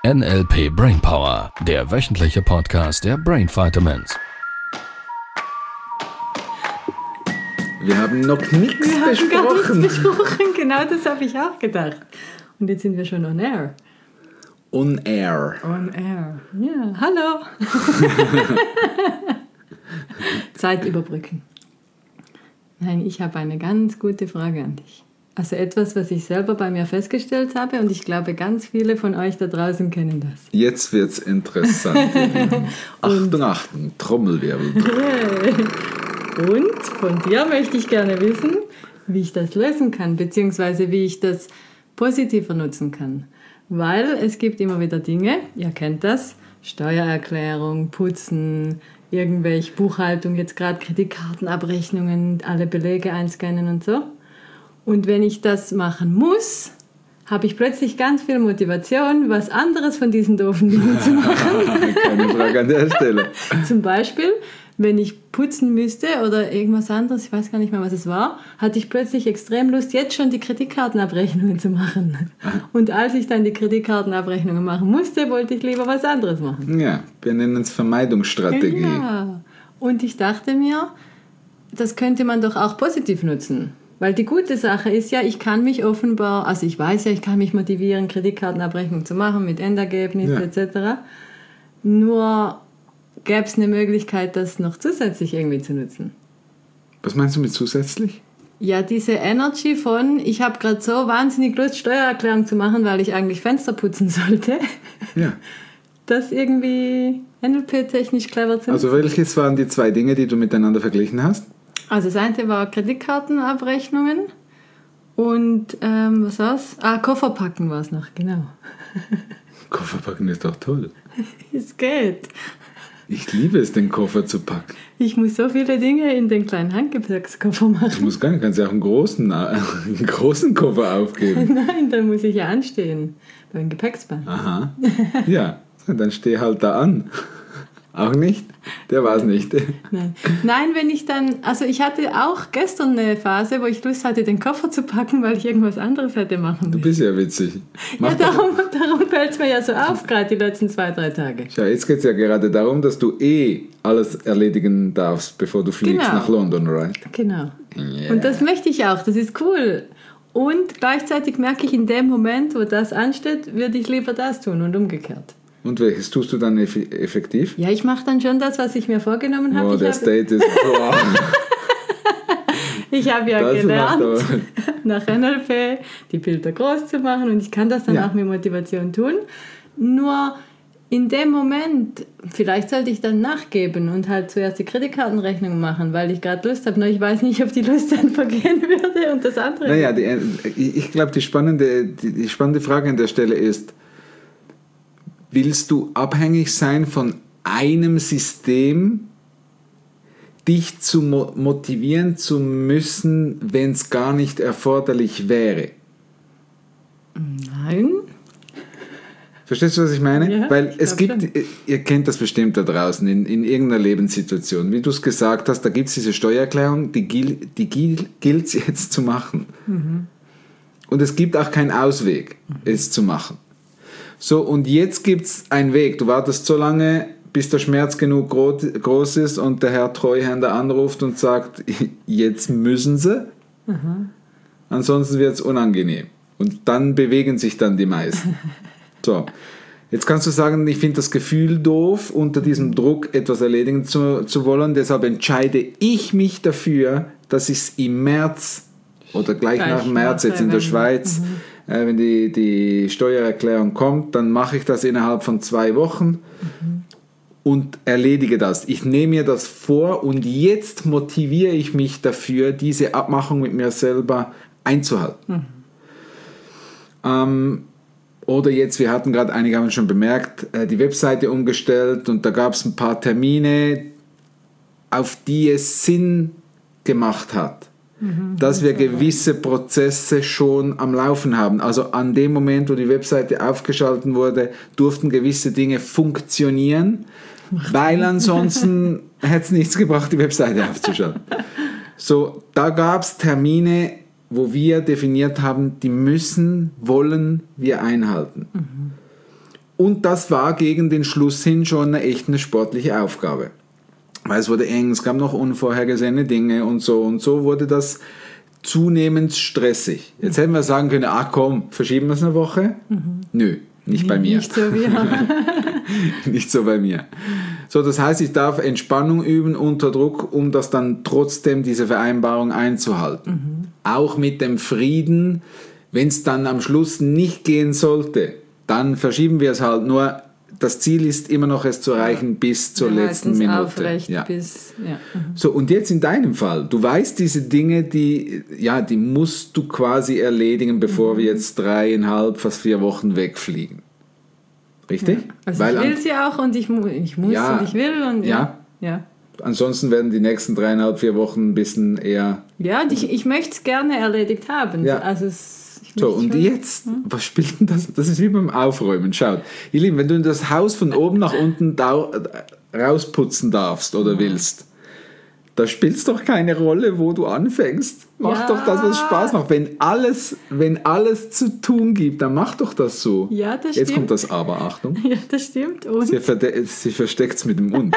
NLP Brainpower, der wöchentliche Podcast der Brain Vitamins. Wir haben noch nichts besprochen. Gar nichts besprochen, genau das habe ich auch gedacht. Und jetzt sind wir schon on air. On air. On air. Ja, hallo. Zeit überbrücken. Nein, ich habe eine ganz gute Frage an dich. Also etwas, was ich selber bei mir festgestellt habe und ich glaube, ganz viele von euch da draußen kennen das. Jetzt wird's interessant. Achtung, Achtung, Trommelwirbel. Und von dir möchte ich gerne wissen, wie ich das lösen kann, beziehungsweise wie ich das positiver nutzen kann. Weil es gibt immer wieder Dinge, ihr kennt das, Steuererklärung, Putzen, irgendwelche Buchhaltung, jetzt gerade Kreditkartenabrechnungen, alle Belege einscannen und so. Und wenn ich das machen muss, habe ich plötzlich ganz viel Motivation, was anderes von diesen doofen Dingen zu machen. Keine Frage an der Stelle. Zum Beispiel, wenn ich putzen müsste oder irgendwas anderes, ich weiß gar nicht mehr, was es war, hatte ich plötzlich extrem Lust, jetzt schon die Kreditkartenabrechnungen zu machen. Und als ich dann die Kreditkartenabrechnungen machen musste, wollte ich lieber was anderes machen. Ja, wir nennen es Vermeidungsstrategie. Ja. Und ich dachte mir, das könnte man doch auch positiv nutzen. Weil die gute Sache ist ja, ich kann mich offenbar, also ich weiß ja, ich kann mich motivieren, Kreditkartenabrechnung zu machen mit Endergebnis etc. Nur gäbe es eine Möglichkeit, das noch zusätzlich irgendwie zu nutzen. Was meinst du mit zusätzlich? Ja, diese Energy von, ich habe gerade so wahnsinnig Lust, Steuererklärung zu machen, weil ich eigentlich Fenster putzen sollte. Ja. Das irgendwie NLP-technisch clever zu nutzen. Also welches waren die zwei Dinge, die du miteinander verglichen hast? Also das eine war Kreditkartenabrechnungen und was war's? Kofferpacken war es noch, genau. Kofferpacken ist doch toll. Es geht. Ich liebe es, den Koffer zu packen. Ich muss so viele Dinge in den kleinen Handgepäckskoffer machen. Du musst gar nicht, kannst ja auch einen großen Koffer aufgeben. Nein, dann muss ich ja anstehen beim Gepäcksband. Aha, ja, dann steh halt da an. Auch nicht? Der war es nicht. Nein, wenn ich dann, also ich hatte auch gestern eine Phase, wo ich Lust hatte, den Koffer zu packen, weil ich irgendwas anderes hätte machen müssen. Du bist ja witzig. Ja, darum fällt es mir ja so auf, gerade die letzten 2-3 Tage. Schau, jetzt geht es ja gerade darum, dass du alles erledigen darfst, bevor du fliegst nach London, right? Genau. Yeah. Und das möchte ich auch, das ist cool. Und gleichzeitig merke ich, in dem Moment, wo das ansteht, würde ich lieber das tun und umgekehrt. Und welches tust du dann effektiv? Ja, ich mache dann schon das, was ich mir vorgenommen habe. Oh, der State ist... Boah. Ich habe ja gelernt, nach NLP die Bilder groß zu machen und ich kann das dann auch mit Motivation tun. Nur in dem Moment, vielleicht sollte ich dann nachgeben und halt zuerst die Kreditkartenrechnung machen, weil ich gerade Lust habe. Nur ich weiß nicht, ob die Lust dann vergehen würde und das andere... Naja, ich glaube, die spannende Frage an der Stelle ist, willst du abhängig sein von einem System, dich zu motivieren zu müssen, wenn es gar nicht erforderlich wäre? Nein. Verstehst du, was ich meine? Ja, weil es gibt, ihr kennt das bestimmt da draußen, in irgendeiner Lebenssituation, wie du es gesagt hast, da gibt es diese Steuererklärung, die gilt es jetzt zu machen. Mhm. Und es gibt auch keinen Ausweg, es zu machen. So, und jetzt gibt es einen Weg. Du wartest so lange, bis der Schmerz genug groß ist und der Herr Treuhänder anruft und sagt, jetzt müssen Sie. Mhm. Ansonsten wird es unangenehm. Und dann bewegen sich dann die meisten. So, jetzt kannst du sagen, ich finde das Gefühl doof, unter diesem Druck etwas erledigen zu wollen. Deshalb entscheide ich mich dafür, dass ich es im März oder gleich nach März jetzt in der Schweiz... wenn die Steuererklärung kommt, dann mache ich das innerhalb von 2 Wochen und erledige das. Ich nehme mir das vor und jetzt motiviere ich mich dafür, diese Abmachung mit mir selber einzuhalten. Oder jetzt, wir hatten gerade, einige haben schon bemerkt, die Webseite umgestellt und da gab es ein paar Termine, auf die es Sinn gemacht hat. Dass wir gewisse Prozesse schon am Laufen haben. Also an dem Moment, wo die Webseite aufgeschaltet wurde, durften gewisse Dinge funktionieren, weil ansonsten hätte es nichts gebracht, die Webseite aufzuschalten. So, da gab es Termine, wo wir definiert haben, die wollen wir einhalten. Und das war gegen den Schluss hin schon eine sportliche Aufgabe. Weil es wurde eng, es gab noch unvorhergesehene Dinge und so wurde das zunehmend stressig. Jetzt hätten wir sagen können, komm, verschieben wir es eine Woche? Nö, nicht bei mir. Nicht so wie Nicht so bei mir. So, das heißt, ich darf Entspannung üben unter Druck, um das dann trotzdem diese Vereinbarung einzuhalten. Auch mit dem Frieden, wenn es dann am Schluss nicht gehen sollte, dann verschieben wir es halt. Nur das Ziel ist immer noch, es zu erreichen bis zur letzten Minute. Aufrecht ja. bis, ja. So, und jetzt in deinem Fall, du weißt diese Dinge, die musst du quasi erledigen, bevor wir jetzt 3,5, fast 4 Wochen wegfliegen. Richtig? Ja. Also ich will sie auch und ich muss und ich will. Und ja. Ansonsten werden die nächsten 3,5, 4 Wochen ein bisschen eher... Ja, und ich möchte es gerne erledigt haben. Ja. Also so, und jetzt, was spielt denn das? Das ist wie beim Aufräumen. Schaut, ihr Lieben, wenn du das Haus von oben nach unten rausputzen darfst oder willst, da spielt es doch keine Rolle, wo du anfängst. Mach doch das, was Spaß macht. Wenn alles zu tun gibt, dann mach doch das so. Ja, das stimmt. Jetzt kommt das Aber, Achtung. Ja, das stimmt. Und? Sie versteckt es mit dem Und.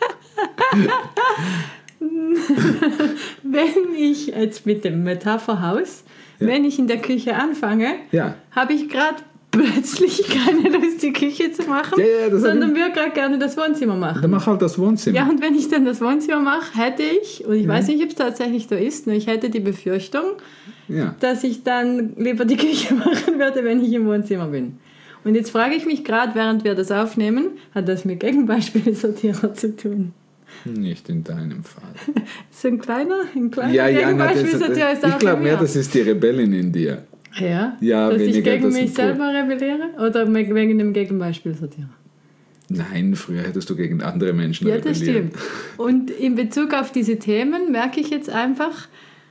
Wenn ich jetzt mit dem Metapherhaus, wenn ich in der Küche anfange, habe ich gerade plötzlich keine Lust, die Küche zu machen, sondern würde gerade gerne das Wohnzimmer machen. Dann mach halt das Wohnzimmer. Ja, und wenn ich dann das Wohnzimmer mache, hätte ich, und ich weiß nicht, ob es tatsächlich so ist, nur ich hätte die Befürchtung, dass ich dann lieber die Küche machen würde, wenn ich im Wohnzimmer bin. Und jetzt frage ich mich gerade, während wir das aufnehmen, hat das mit Gegenbeispielsortierer zu tun? Nicht in deinem Fall. So ein kleiner Gegenbeispielsortierer ist auch ich glaube mehr, das ist die Rebellin in dir. Ja, dass ich gegen mich selber rebelliere? Oder wegen dem Gegenbeispielsortierer? Nein, früher hättest du gegen andere Menschen rebelliert. Ja, das stimmt. Und in Bezug auf diese Themen merke ich jetzt einfach,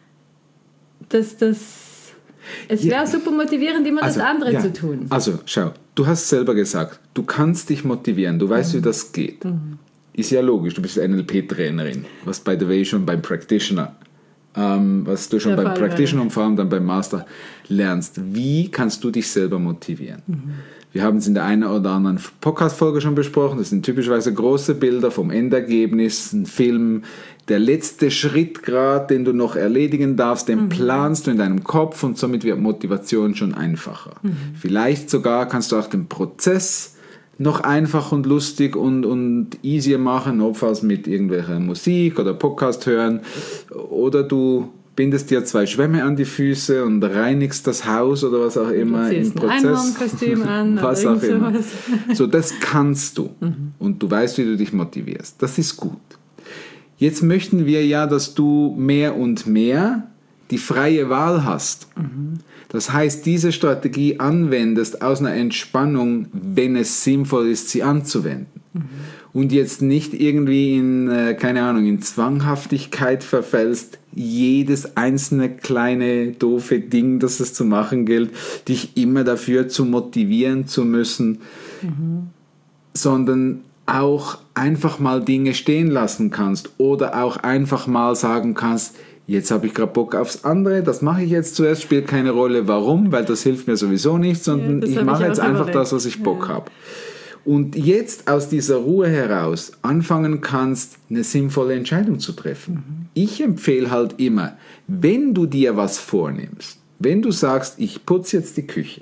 dass es wäre super motivierend, immer das andere zu tun. Also, schau, du hast selber gesagt, du kannst dich motivieren, du weißt, wie das geht. Ist ja logisch, du bist NLP-Trainerin, was by the way schon beim Practitioner, was du schon beim Practitioner und vor allem dann beim Master lernst. Wie kannst du dich selber motivieren? Wir haben es in der einen oder anderen Podcast-Folge schon besprochen. Das sind typischerweise große Bilder vom Endergebnis, ein Film. Der letzte Schritt gerade, den du noch erledigen darfst, den planst du in deinem Kopf und somit wird Motivation schon einfacher. Vielleicht sogar kannst du auch den Prozess noch einfach und lustig und easier machen, notfalls mit irgendwelcher Musik oder Podcast hören. Oder du bindest dir 2 Schwämme an die Füße und reinigst das Haus oder was auch immer im Prozess. Ein Einhornkostüm an was auch immer. So, das kannst du. Und du weißt, wie du dich motivierst. Das ist gut. Jetzt möchten wir ja, dass du mehr und mehr die freie Wahl hast. Das heißt, diese Strategie anwendest aus einer Entspannung, wenn es sinnvoll ist, sie anzuwenden. Und jetzt nicht irgendwie in Zwanghaftigkeit verfällst, jedes einzelne kleine doofe Ding, das es zu machen gilt, dich immer dafür zu motivieren zu müssen, sondern auch einfach mal Dinge stehen lassen kannst oder auch einfach mal sagen kannst, jetzt habe ich gerade Bock aufs andere, das mache ich jetzt zuerst, spielt keine Rolle, warum, weil das hilft mir sowieso nicht, sondern ich mache jetzt einfach das, was ich Bock habe. Und jetzt aus dieser Ruhe heraus anfangen kannst, eine sinnvolle Entscheidung zu treffen. Ich empfehle halt immer, wenn du dir was vornimmst, wenn du sagst, ich putze jetzt die Küche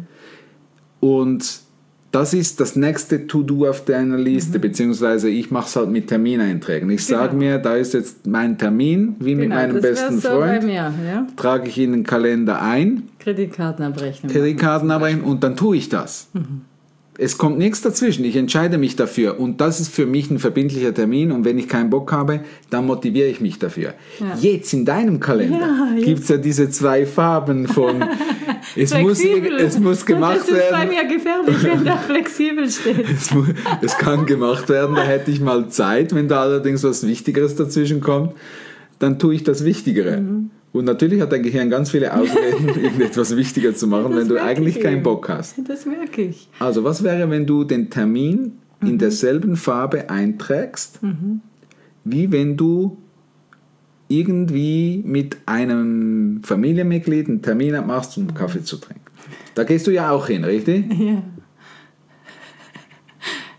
und das ist das nächste To-Do auf deiner Liste, beziehungsweise ich mache es halt mit Termineinträgen. Ich sage mir, da ist jetzt mein Termin, wie mit meinem besten Freund, trage ich in den Kalender ein. Kreditkartenabrechnung und dann tue ich das. Es kommt nichts dazwischen, ich entscheide mich dafür und das ist für mich ein verbindlicher Termin und wenn ich keinen Bock habe, dann motiviere ich mich dafür. Jetzt in deinem Kalender gibt es ja diese 2 Farben von es muss gemacht werden. Das ist bei mir gefährlich, wenn da flexibel steht. Es kann gemacht werden, da hätte ich mal Zeit, wenn da allerdings was Wichtigeres dazwischen kommt, dann tue ich das Wichtigere. Und natürlich hat dein Gehirn ganz viele Ausreden, irgendetwas wichtiger zu machen, wenn du eigentlich keinen Bock hast. Das merke ich. Also was wäre, wenn du den Termin in derselben Farbe einträgst, wie wenn du irgendwie mit einem Familienmitglied einen Termin machst, um Kaffee zu trinken. Da gehst du ja auch hin, richtig? Ja.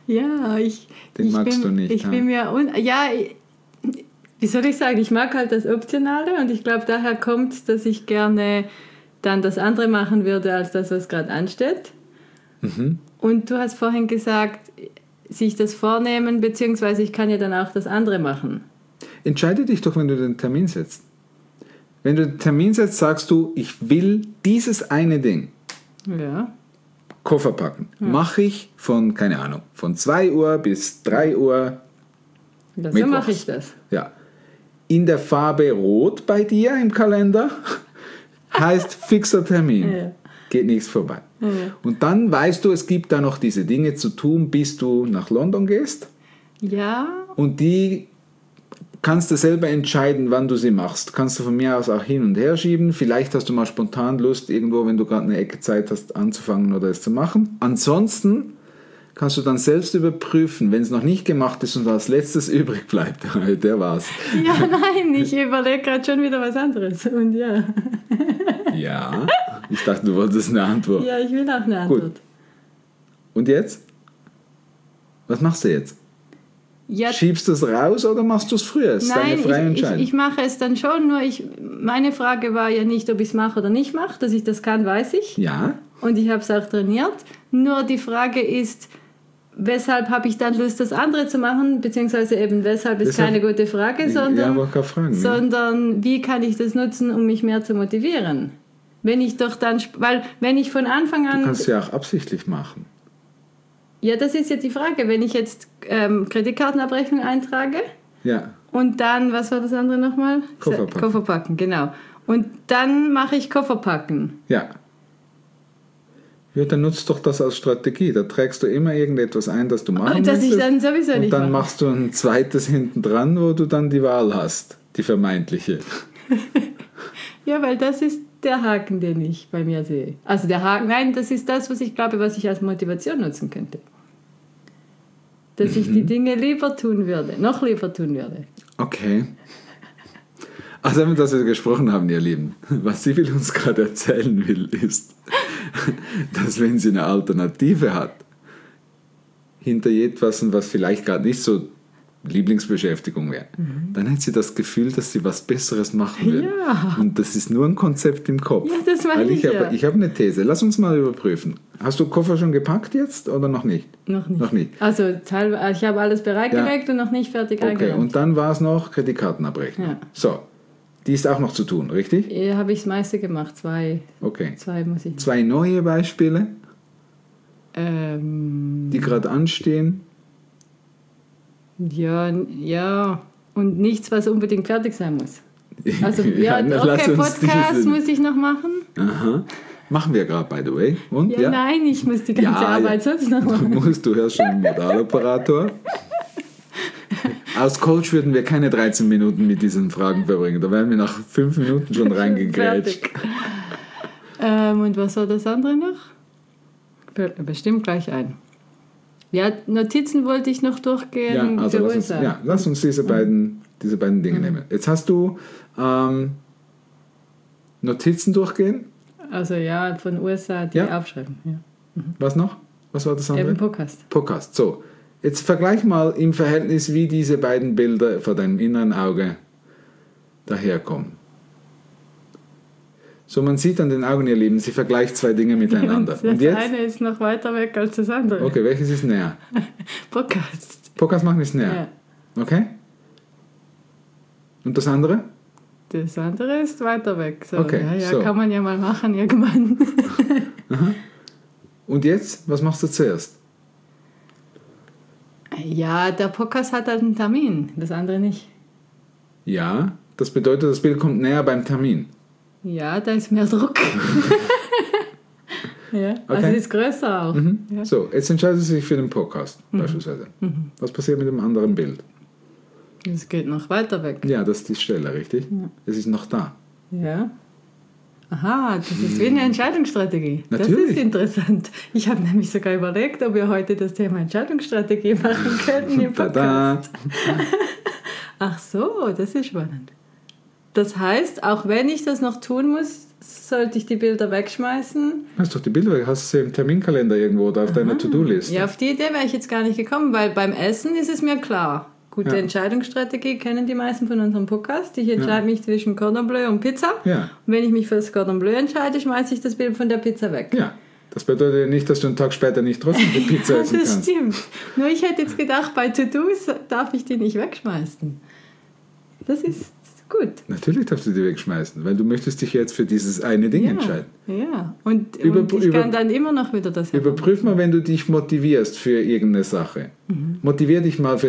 Ja, Den magst du nicht. Ich bin mir... Wie soll ich sagen? Ich mag halt das Optionale und ich glaube, daher kommt es, dass ich gerne dann das andere machen würde, als das, was gerade ansteht. Mhm. Und du hast vorhin gesagt, sich das vornehmen, beziehungsweise ich kann ja dann auch das andere machen. Entscheide dich doch, wenn du den Termin setzt. Wenn du den Termin setzt, sagst du, ich will dieses eine Ding. Ja. Koffer packen. Mache ich von 2 Uhr bis 3 Uhr. Ja, so mache ich das. Ja. In der Farbe Rot bei dir im Kalender heißt fixer Termin. Ja. Geht nichts vorbei. Ja. Und dann weißt du, es gibt da noch diese Dinge zu tun, bis du nach London gehst. Ja. Und die kannst du selber entscheiden, wann du sie machst. Kannst du von mir aus auch hin und her schieben. Vielleicht hast du mal spontan Lust, irgendwo, wenn du gerade eine Ecke Zeit hast, anzufangen oder es zu machen. Ansonsten kannst du dann selbst überprüfen, wenn es noch nicht gemacht ist und als letztes übrig bleibt. Der war's. Ja, nein, ich überlege gerade schon wieder was anderes. Und ja. Ja, ich dachte, du wolltest eine Antwort. Ja, ich will auch eine Antwort. Gut. Und jetzt? Was machst du jetzt? Ja, Schiebst du es raus oder machst du es früher? Das ist deine freie Entscheidung. ich mache es dann schon, nur meine Frage war ja nicht, ob ich es mache oder nicht mache. Dass ich das kann, weiß ich. Ja. Und ich habe es auch trainiert. Nur die Frage ist, weshalb habe ich dann Lust, das andere zu machen? Beziehungsweise eben, weshalb ist keine gute Frage, sondern wie kann ich das nutzen, um mich mehr zu motivieren? Wenn ich von Anfang an... Du kannst es ja auch absichtlich machen. Ja, das ist jetzt die Frage. Wenn ich jetzt Kreditkartenabrechnung eintrage und dann, was war das andere nochmal? Kofferpacken, genau. Und dann mache ich Kofferpacken. Ja. Ja, dann nutzt doch das als Strategie. Da trägst du immer irgendetwas ein, das du machen das möchtest. Ich dann sowieso nicht und dann mache. Machst du ein zweites hinten dran, wo du dann die Wahl hast. Die vermeintliche. Ja, weil das ist der Haken, den ich bei mir sehe. Also der Haken, nein, das ist das, was ich glaube, was ich als Motivation nutzen könnte. Dass ich die Dinge noch lieber tun würde. Okay. Also, dass wir gesprochen haben, ihr Lieben, was sie uns gerade erzählen will, ist, dass wenn sie eine Alternative hat, hinter etwas, was vielleicht gerade nicht so Lieblingsbeschäftigung wäre, dann hat sie das Gefühl, dass sie was Besseres machen will. Ja. Und das ist nur ein Konzept im Kopf. Ja, das meine ich ja. Ich habe eine These. Lass uns mal überprüfen. Hast du Koffer schon gepackt jetzt oder noch nicht? Noch nicht. Also ich habe alles bereitgelegt und noch nicht fertig eingeräumt. Okay, und dann war es noch Kreditkartenabrechnung. Ja. So, die ist auch noch zu tun, richtig? Ja, habe ich das meiste gemacht. Zwei muss ich. 2 neue Beispiele, die gerade anstehen. Ja. Und nichts, was unbedingt fertig sein muss. Also, Podcast muss ich noch machen. Aha. Machen wir gerade, by the way. Und, ja, nein, ich muss die ganze Arbeit sonst noch machen. Du hörst schon einen Modaloperator. Als Coach würden wir keine 13 Minuten mit diesen Fragen verbringen. Da wären wir nach 5 Minuten schon reingegrätscht. Und was war das andere noch? Fällt mir bestimmt gleich ein. Ja, Notizen wollte ich noch durchgehen. Ja, also lass uns diese beiden Dinge nehmen. Jetzt hast du Notizen durchgehen. Also ja, von USA die aufschreiben. Ja. Was noch? Was war das andere? Eben Podcast. So, jetzt vergleich mal im Verhältnis, wie diese beiden Bilder vor deinem inneren Auge daherkommen. So, man sieht an den Augen, ihr Lieben, sie vergleicht 2 Dinge miteinander. Und das eine ist noch weiter weg als das andere. Okay, welches ist näher? Podcast machen ist näher. Ja. Okay. Und das andere? Das andere ist weiter weg. So, okay, kann man ja mal machen irgendwann. Aha. Und jetzt, was machst du zuerst? Ja, der Podcast hat halt einen Termin, das andere nicht. Ja, das bedeutet, das Bild kommt näher beim Termin. Ja, da ist mehr Druck. Ja, okay. Also es ist größer auch. Ja. So, jetzt entscheidet sie sich für den Podcast beispielsweise. Was passiert mit dem anderen Bild? Es geht noch weiter weg. Ja, das ist die Stelle, richtig? Ja. Es ist noch da. Ja. Aha, das ist wie eine Entscheidungsstrategie. Natürlich. Das ist interessant. Ich habe nämlich sogar überlegt, ob wir heute das Thema Entscheidungsstrategie machen könnten im Podcast. Ach so, das ist spannend. Das heißt, auch wenn ich das noch tun muss, sollte ich die Bilder wegschmeißen? Hast du die Bilder, hast du sie im Terminkalender irgendwo oder auf deiner To-Do-Liste? Ja, auf die Idee wäre ich jetzt gar nicht gekommen, weil beim Essen ist es mir klar. Gute Entscheidungsstrategie kennen die meisten von unserem Podcast. Ich entscheide mich zwischen Cordon Bleu und Pizza. Ja. Und wenn ich mich für das Cordon Bleu entscheide, schmeiße ich das Bild von der Pizza weg. Ja. Das bedeutet nicht, dass du einen Tag später nicht trotzdem die Pizza essen kannst. Das stimmt. Nur ich hätte jetzt gedacht, bei To-Dos darf ich die nicht wegschmeißen. Das ist gut. Natürlich darfst du die wegschmeißen, weil du möchtest dich jetzt für dieses eine Ding entscheiden. Ja, und ich kann dann immer noch wieder das Überprüf mal, wenn du dich motivierst für irgendeine Sache. Motivier dich mal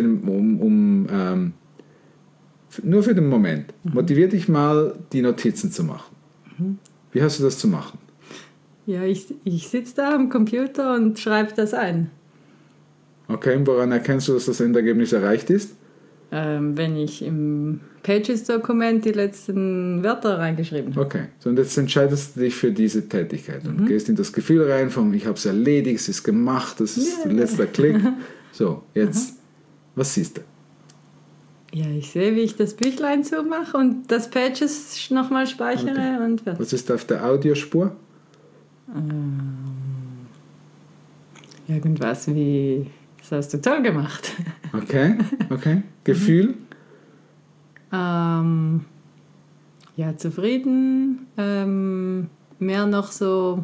nur für den Moment. Motivier dich mal, die Notizen zu machen. Wie hast du das zu machen? Ja, ich sitze da am Computer und schreibe das ein. Okay, und woran erkennst du, dass das Endergebnis erreicht ist? Wenn ich im Pages-Dokument die letzten Wörter reingeschrieben habe. Okay, so und jetzt entscheidest du dich für diese Tätigkeit und gehst in das Gefühl rein von, ich habe es erledigt, es ist gemacht, das ist der letzte Klick. So, jetzt, was siehst du? Ja, ich sehe, wie ich das Büchlein zumache und das Pages nochmal speichere und fertig. Was ist auf der Audiospur? Irgendwas wie, das hast du toll gemacht. Okay. Gefühl? Ja, zufrieden. Mehr noch so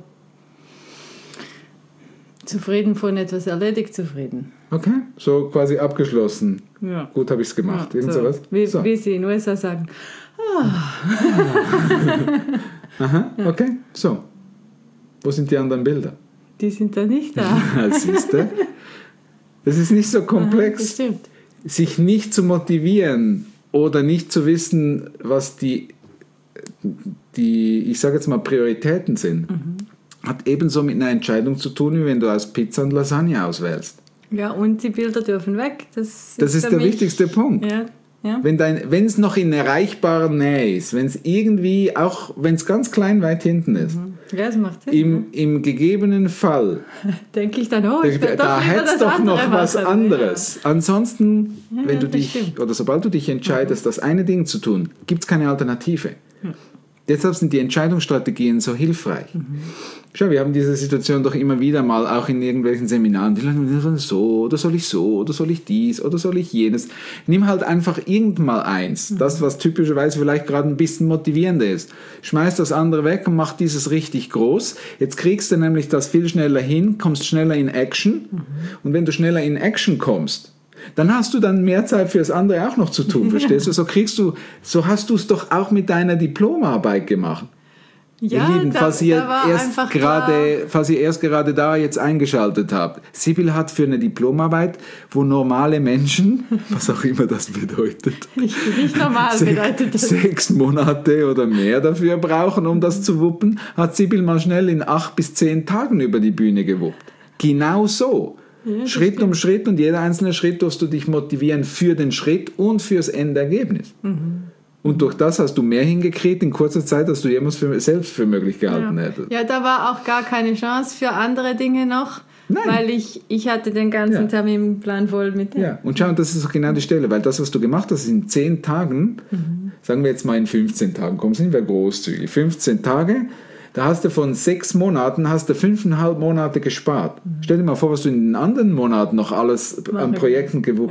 zufrieden von etwas erledigt, zufrieden. Okay, so quasi abgeschlossen. Ja. Gut habe ich es gemacht. Ja, Irgend so. sowas? Wie sie in den USA sagen. Aha, okay, so. Wo sind die anderen Bilder? Die sind da nicht da. Siehst du? Das ist nicht so komplex. Das stimmt. Sich nicht zu motivieren oder nicht zu wissen, was die ich sage jetzt mal, Prioritäten sind, hat ebenso mit einer Entscheidung zu tun, wie wenn du aus Pizza und Lasagne auswählst. Ja, und die Bilder dürfen weg. Das ist der wichtigste Punkt. Ja. Wenn es noch in erreichbarer Nähe ist, wenn es irgendwie, auch wenn es ganz klein weit hinten ist, ja, das macht Sinn. Im gegebenen Fall, denke ich dann, da hätte es doch noch was anderes. Ja. Ansonsten, wenn du dich, oder sobald du dich entscheidest, das eine Ding zu tun, gibt es keine Alternative. Deshalb sind die Entscheidungsstrategien so hilfreich. Schau, wir haben diese Situation doch immer wieder mal, auch in irgendwelchen Seminaren. Die Leute sagen so, oder soll ich so, oder soll ich dies, oder soll ich jenes. Nimm halt einfach irgendwann eins. Das, was typischerweise vielleicht gerade ein bisschen motivierender ist. Schmeiß das andere weg und mach dieses richtig groß. Jetzt kriegst du nämlich das viel schneller hin, kommst schneller in Action. Und wenn du schneller in Action kommst, dann hast du dann mehr Zeit für das andere auch noch zu tun, verstehst du? So hast du es doch auch mit deiner Diplomarbeit gemacht. Ja, ihr Lieben, falls ihr erst gerade da jetzt eingeschaltet habt. Sibyl hat für eine Diplomarbeit, wo normale Menschen, was auch immer das bedeutet, nicht normal bedeutet das, 6 Monate oder mehr dafür brauchen, um das zu wuppen, hat Sibyl mal schnell in 8 bis 10 Tagen über die Bühne gewuppt. Genau so. Ja, Schritt um Schritt, und jeder einzelne Schritt darfst du dich motivieren für den Schritt und fürs Endergebnis. Und durch das hast du mehr hingekriegt in kurzer Zeit, als du jemals selbst für möglich gehalten hättest. Ja, da war auch gar keine Chance für andere Dinge noch, weil ich hatte den ganzen Terminplan voll mit dem. Ja, und schau, das ist auch genau die Stelle, weil das, was du gemacht hast, in 10 Tagen, sagen wir jetzt mal in 15 Tagen, komm, sind wir großzügig, 15 Tage, da hast du von 6 Monaten, 5,5 Monate gespart. Stell dir mal vor, was du in den anderen Monaten noch alles an Projekten gewuppt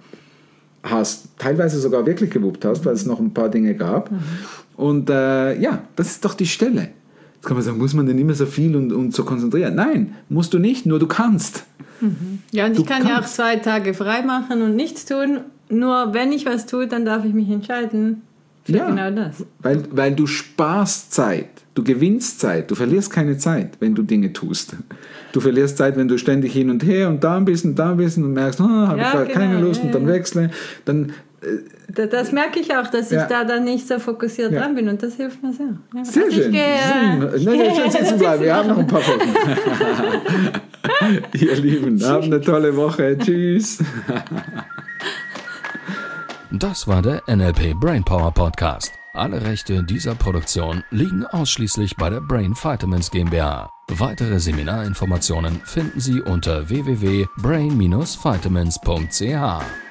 hast, teilweise sogar wirklich gewuppt hast, weil es noch ein paar Dinge gab. Und das ist doch die Stelle. Jetzt kann man sagen, muss man denn immer so viel und so konzentrieren? Nein, musst du nicht, nur du kannst. Ja, und ich kann ja auch 2 Tage frei machen und nichts tun. Nur wenn ich was tue, dann darf ich mich entscheiden für genau das. Weil du sparst Zeit. Du gewinnst Zeit, du verlierst keine Zeit, wenn du Dinge tust. Du verlierst Zeit, wenn du ständig hin und her und da ein bisschen und merkst, habe ich gerade keine Lust und dann wechsle. Dann, das merke ich auch, dass ich da dann nicht so fokussiert dran bin und das hilft mir sehr. Ja. Sehr schön. Schön sitzen bleiben, wir haben noch ein paar Wochen. Ihr Lieben, habt eine tolle Woche. Tschüss. Das war der NLP Brainpower Podcast. Alle Rechte dieser Produktion liegen ausschließlich bei der Brain Vitamins GmbH. Weitere Seminarinformationen finden Sie unter www.brain-vitamins.ch.